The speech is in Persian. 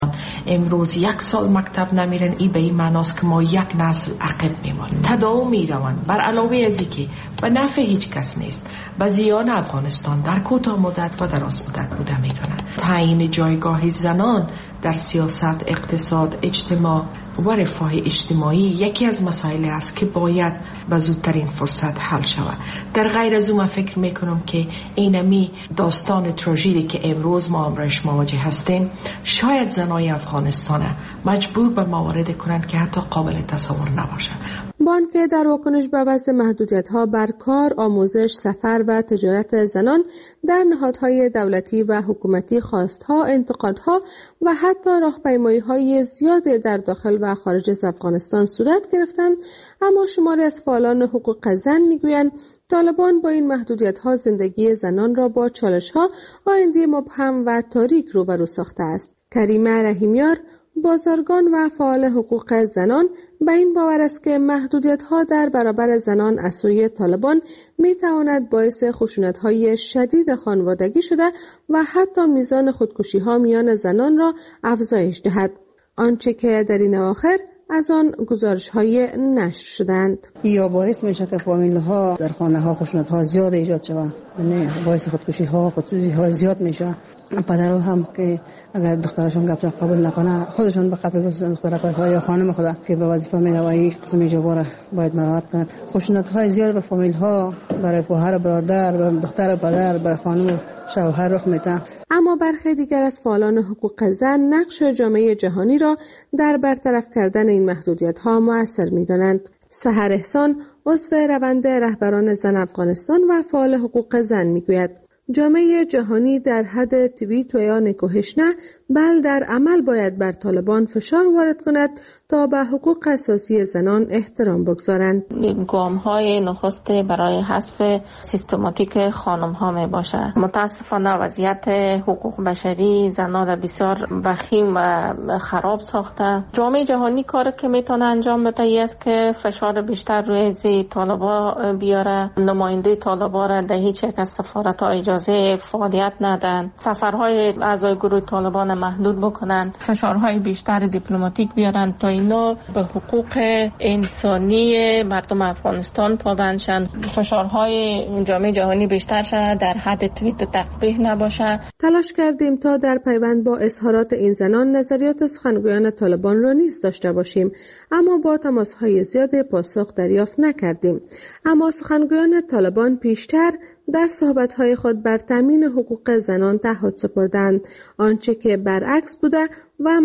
امروز 1 سال مکتب نمیرن، این به این معناست که ما یک نسل عقب میمانیم. تداوم میروند. بر علاوه از اینکه به نفع هیچ کس نیست، به زیان افغانستان در کوتاه مدت و دراز مدت بوده میتونه. تعیین جایگاه زنان در سیاست، اقتصاد، اجتماع و رفاه اجتماعی یکی از مسائل است که باید به زودترین فرصت حل شود. در غیر از اون فکر میکنم که اینمی داستان تراژدی که امروز ما امروز مواجه هستیم شاید زنای افغانستان مجبور به مواردی کنند که حتی قابل تصور نباشه. بانک در واکنش به وضع محدودیت‌ها بر کار، آموزش، سفر و تجارت زنان در نهادهای دولتی و حکومتی خواستها، انتقادها و حتی راهپیمایی‌های زیاد در داخل و خارج از افغانستان صورت گرفتند، اما شماری از فعالان حقوق زن میگویند طالبان با این محدودیت‌ها زندگی زنان را با چالش‌ها، آینده مبهم و تاریک روبرو ساخته است. کریمه رحیمیار، بازرگان و فعال حقوق زنان، به این باور است که محدودیت‌ها در برابر زنان از سوی طالبان می‌تواند باعث خشونت‌های شدید خانوادگی شده و حتی میزان خودکشی‌ها میان زنان را افزایش دهد. آنچه که در این اواخر از آن گزارش‌های نشر شدند. یا باعث میشه که فامیل‌ها در خانه‌ها خشونت‌ها زیاد ایجاد شود. نه باعث خودکشی‌ها زیاد میشه. پدرها هم که اگر دخترشون گپ قبول نکنه خودشون به قتل دخترها یا خانم خود که به وظیفه میره و این قسم اجبار باید مراعات کنند. خشونت‌های زیاد به فامیل‌ها، برای خواهر برادر، برای دختر پدر، برای خانم شوهر رخ میده. اما برخی دیگر از فعالان حقوق زن نقش جامعه جهانی را در برطرف کردن این محدودیت‌ها مؤثر می‌دانند. سحر احسان، عضو روند رهبران زن افغانستان و فعال حقوق زن میگوید جامعه جهانی در حد توییت و یا نکوهش نه، بل در عمل باید بر طالبان فشار وارد کند تا به حقوق اساسی زنان احترام بگذارند. گام‌های نخست برای حذف سیستماتیک خانم‌ها می باشد. متاسفانه وضعیت حقوق بشری زنان را بسیار وخیم و خراب ساخته. جامعه جهانی کاری که میتونه انجام بده است که فشار بیشتر روی طالبا بیاره. نماینده طالبا را در هیچ یک از سفارت‌ها اجازه فعالیت ندن، سفرهای اعضای گروه طالبان محدود بکنن، فشارهای بیشتر دیپلماتیک بیارن تا اینا به حقوق انسانی مردم افغانستان پابند شن، فشارهای جامعه جهانی بیشتر شد، در حد توییت و تقبیح نباشه. تلاش کردیم تا در پیوند با اظهارات این زنان نظریات سخنگویان طالبان را نیز داشته باشیم، اما با تماس‌های زیاد پاسخ دریافت نکردیم. اما سخنگویان طالبان پیشتر در صحبت‌های خود بر تامین حقوق زنان تعهد سپردند، آنچه که برعکس بوده و